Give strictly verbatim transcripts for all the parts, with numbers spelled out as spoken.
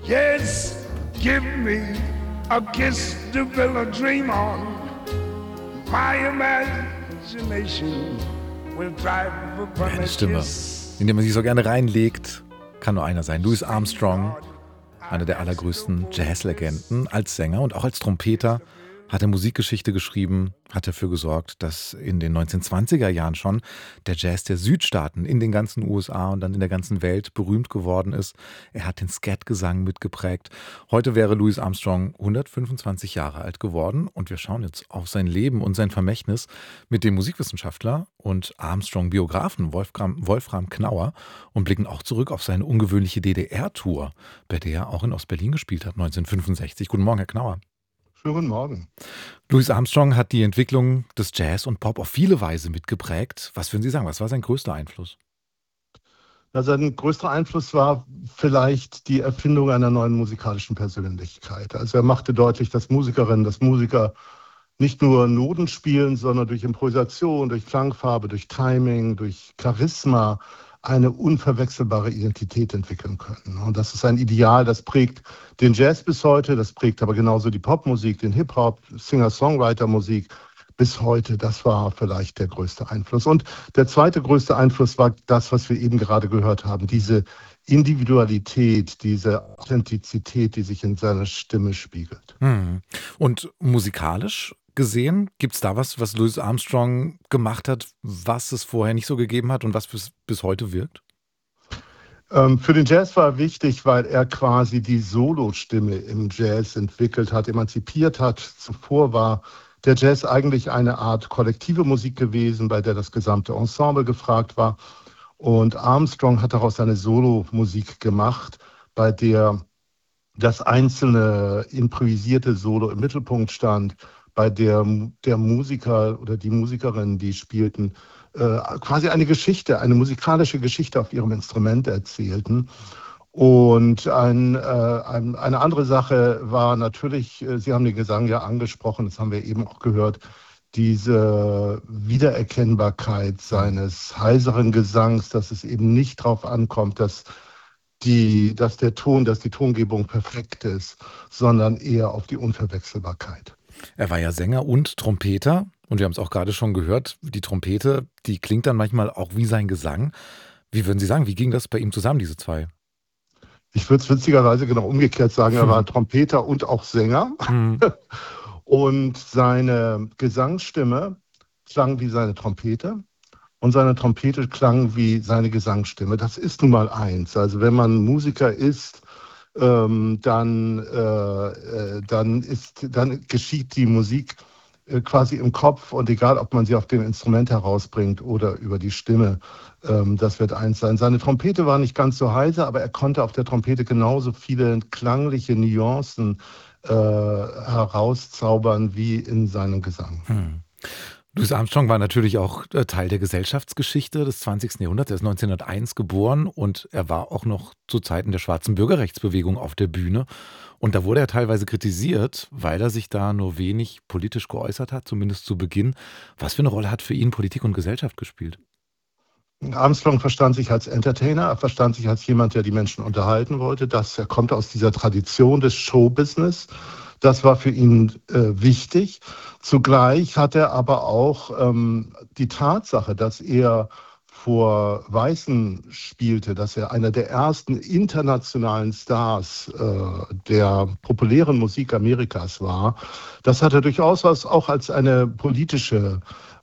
Yes, give me a kiss to build a dream on. My imagination will drive upon Eine a Stimme, kiss. in die man sich so gerne reinlegt, kann nur einer sein. Louis Armstrong, einer der allergrößten Jazzlegenden, als Sänger und auch als Trompeter, hat er Musikgeschichte geschrieben, hat dafür gesorgt, dass in den neunzehnhundertzwanziger Jahren schon der Jazz der Südstaaten in den ganzen U S A und dann in der ganzen Welt berühmt geworden ist. Er hat den Scatgesang mitgeprägt. Heute wäre Louis Armstrong hundertfünfundzwanzig Jahre alt geworden und wir schauen jetzt auf sein Leben und sein Vermächtnis mit dem Musikwissenschaftler und Armstrong-Biografen Wolfram, Wolfram Knauer und blicken auch zurück auf seine ungewöhnliche D D R-Tour, bei der er auch in Ostberlin gespielt hat, neunzehnhundertfünfundsechzig. Guten Morgen, Herr Knauer. Schönen guten Morgen. Louis Armstrong hat die Entwicklung des Jazz und Pop auf viele Weise mitgeprägt. Was würden Sie sagen, was war sein größter Einfluss? Ja, sein größter Einfluss war vielleicht die Erfindung einer neuen musikalischen Persönlichkeit. Also er machte deutlich, dass Musikerinnen, dass Musiker nicht nur Noten spielen, sondern durch Improvisation, durch Klangfarbe, durch Timing, durch Charisma eine unverwechselbare Identität entwickeln können. Und das ist ein Ideal, das prägt den Jazz bis heute, das prägt aber genauso die Popmusik, den Hip-Hop, Singer-Songwriter-Musik bis heute. Das war vielleicht der größte Einfluss. Und der zweite größte Einfluss war das, was wir eben gerade gehört haben, diese Individualität, diese Authentizität, die sich in seiner Stimme spiegelt. Hm. Und musikalisch gesehen, gibt es da was, was Louis Armstrong gemacht hat, was es vorher nicht so gegeben hat und was bis, bis heute wirkt? Ähm, für den Jazz war er wichtig, weil er quasi die Solostimme im Jazz entwickelt hat, emanzipiert hat. Zuvor war der Jazz eigentlich eine Art kollektive Musik gewesen, bei der das gesamte Ensemble gefragt war. Und Armstrong hat daraus eine Solomusik gemacht, bei der das einzelne improvisierte Solo im Mittelpunkt stand, bei der der Musiker oder die Musikerinnen, die spielten, äh, quasi eine Geschichte, eine musikalische Geschichte auf ihrem Instrument erzählten. Und ein, äh, ein, eine andere Sache war natürlich, äh, Sie haben den Gesang ja angesprochen, das haben wir eben auch gehört, diese Wiedererkennbarkeit seines heiseren Gesangs, dass es eben nicht darauf ankommt, dass die, dass der Ton, dass die Tongebung perfekt ist, sondern eher auf die Unverwechselbarkeit. Er war ja Sänger und Trompeter und wir haben es auch gerade schon gehört, die Trompete, die klingt dann manchmal auch wie sein Gesang. Wie würden Sie sagen, wie ging das bei ihm zusammen, diese zwei? Ich würde es witzigerweise genau umgekehrt sagen, er war Trompeter und auch Sänger. Hm. Und seine Gesangsstimme klang wie seine Trompete und seine Trompete klang wie seine Gesangsstimme. Das ist nun mal eins. Also wenn man Musiker ist, ähm, dann, äh, dann, ist, dann geschieht die Musik äh, quasi im Kopf und egal, ob man sie auf dem Instrument herausbringt oder über die Stimme, ähm, das wird eins sein. Seine Trompete war nicht ganz so heiser, aber er konnte auf der Trompete genauso viele klangliche Nuancen äh, herauszaubern wie in seinem Gesang. Hm. Louis Armstrong war natürlich auch Teil der Gesellschaftsgeschichte des zwanzigsten Jahrhunderts. Er ist neunzehnhunderteins geboren und er war auch noch zu Zeiten der schwarzen Bürgerrechtsbewegung auf der Bühne. Und da wurde er teilweise kritisiert, weil er sich da nur wenig politisch geäußert hat, zumindest zu Beginn. Was für eine Rolle hat für ihn Politik und Gesellschaft gespielt? Armstrong verstand sich als Entertainer, er verstand sich als jemand, der die Menschen unterhalten wollte. Das, er kommt aus dieser Tradition des Showbusiness. Das war für ihn äh, wichtig. Zugleich hat er aber auch ähm, die Tatsache, dass er vor Weißen spielte, dass er einer der ersten internationalen Stars äh, der populären Musik Amerikas war, das hat er durchaus auch als eine politische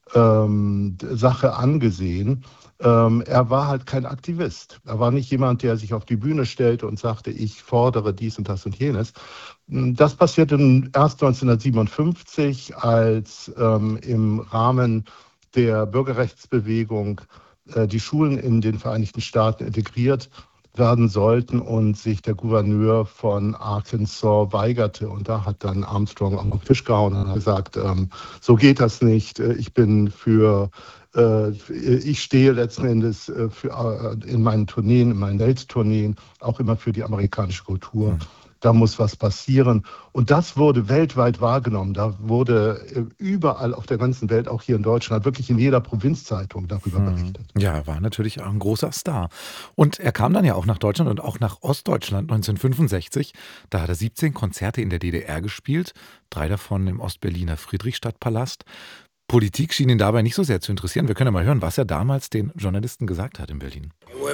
ähm, Sache angesehen. Ähm, er war halt kein Aktivist. Er war nicht jemand, der sich auf die Bühne stellte und sagte, ich fordere dies und das und jenes. Das passierte erst neunzehnhundertsiebenundfünfzig, als ähm, im Rahmen der Bürgerrechtsbewegung äh, die Schulen in den Vereinigten Staaten integriert werden sollten und sich der Gouverneur von Arkansas weigerte. Und da hat dann Armstrong auf den Tisch gehauen und hat gesagt, ähm, so geht das nicht. Ich bin für, äh, ich stehe letzten Endes äh, für, äh, in meinen Tourneen, in meinen Welttourneen auch immer für die amerikanische Kultur. da muss was passieren. Und das wurde weltweit wahrgenommen. Da wurde äh, überall auf der ganzen Welt, auch hier in Deutschland, wirklich in jeder Provinzzeitung darüber Hm. berichtet. Ja, er war natürlich auch ein großer Star. Und er kam dann ja auch nach Deutschland und auch nach Ostdeutschland neunzehnhundertfünfundsechzig. Da hat er siebzehn Konzerte in der D D R gespielt, drei davon im Ostberliner Friedrichstadtpalast. Politik schien ihn dabei nicht so sehr zu interessieren. Wir können ja mal hören, was er damals den Journalisten gesagt hat in Berlin.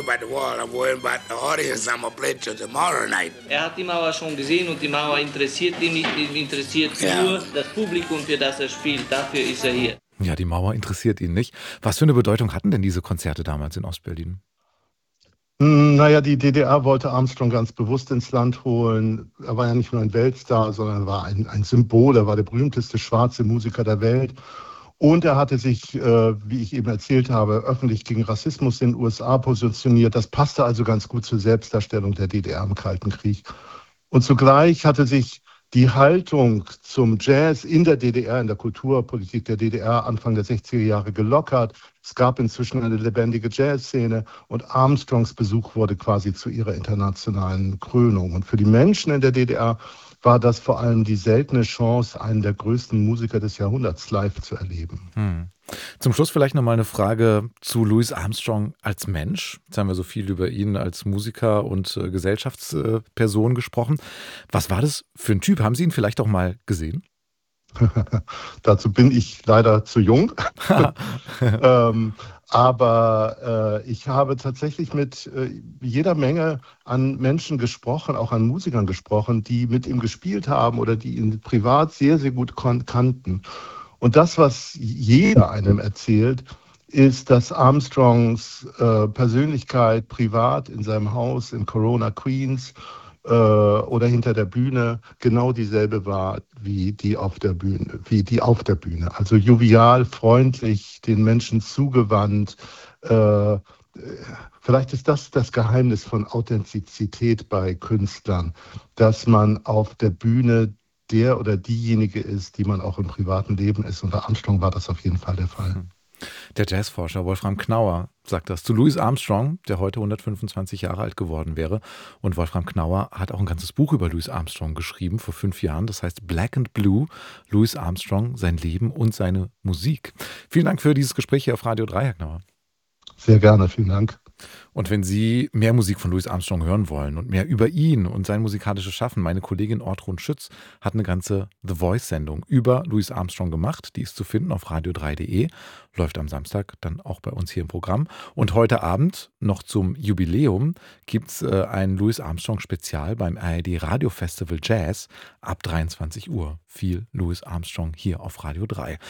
Er hat die Mauer schon gesehen und die Mauer interessiert ihn nicht, ihn interessiert Ja. nur das Publikum, für das er spielt. Dafür ist er hier. Ja, die Mauer interessiert ihn nicht. Was für eine Bedeutung hatten denn diese Konzerte damals in Ostberlin? Hm, Naja, die D D R wollte Armstrong ganz bewusst ins Land holen. Er war ja nicht nur ein Weltstar, sondern er war ein, ein Symbol. Er war der berühmteste schwarze Musiker der Welt. Und er hatte sich, äh, wie ich eben erzählt habe, öffentlich gegen Rassismus in den U S A positioniert. Das passte also ganz gut zur Selbstdarstellung der D D R im Kalten Krieg. Und zugleich hatte sich die Haltung zum Jazz in der D D R, in der Kulturpolitik der D D R Anfang der sechziger Jahre gelockert. Es gab inzwischen eine lebendige Jazzszene und Armstrongs Besuch wurde quasi zu ihrer internationalen Krönung. Und für die Menschen in der D D R war das vor allem die seltene Chance, einen der größten Musiker des Jahrhunderts live zu erleben. Hm. Zum Schluss vielleicht noch mal eine Frage zu Louis Armstrong als Mensch. Jetzt haben wir so viel über ihn als Musiker und äh, Gesellschaftsperson gesprochen. Was war das für ein Typ? Haben Sie ihn vielleicht auch mal gesehen? Dazu bin ich leider zu jung. ähm, aber äh, ich habe tatsächlich mit äh, jeder Menge an Menschen gesprochen, auch an Musikern gesprochen, die mit ihm gespielt haben oder die ihn privat sehr, sehr gut kon- kannten. Und das, was jeder einem erzählt, ist, dass Armstrongs äh, Persönlichkeit privat in seinem Haus in Corona, Queens äh, oder hinter der Bühne genau dieselbe war wie die auf der Bühne, wie die auf der Bühne. Also jovial, freundlich, den Menschen zugewandt. Äh, vielleicht ist das das Geheimnis von Authentizität bei Künstlern, dass man auf der Bühne der oder diejenige ist, die man auch im privaten Leben ist. Und bei Armstrong war das auf jeden Fall der Fall. Der Jazzforscher Wolfram Knauer sagt das zu Louis Armstrong, der heute hundertfünfundzwanzig Jahre alt geworden wäre. Und Wolfram Knauer hat auch ein ganzes Buch über Louis Armstrong geschrieben vor fünf Jahren. Das heißt Black and Blue, Louis Armstrong, sein Leben und seine Musik. Vielen Dank für dieses Gespräch hier auf Radio drei, Herr Knauer. Sehr gerne, vielen Dank. Und wenn Sie mehr Musik von Louis Armstrong hören wollen und mehr über ihn und sein musikalisches Schaffen, meine Kollegin Ortrun Schütz hat eine ganze The Voice-Sendung über Louis Armstrong gemacht. Die ist zu finden auf radio drei punkt de. Läuft am Samstag dann auch bei uns hier im Programm. Und heute Abend, noch zum Jubiläum, gibt es äh, ein Louis Armstrong-Spezial beim A R D Radio Festival Jazz ab dreiundzwanzig Uhr. Viel Louis Armstrong hier auf Radio drei.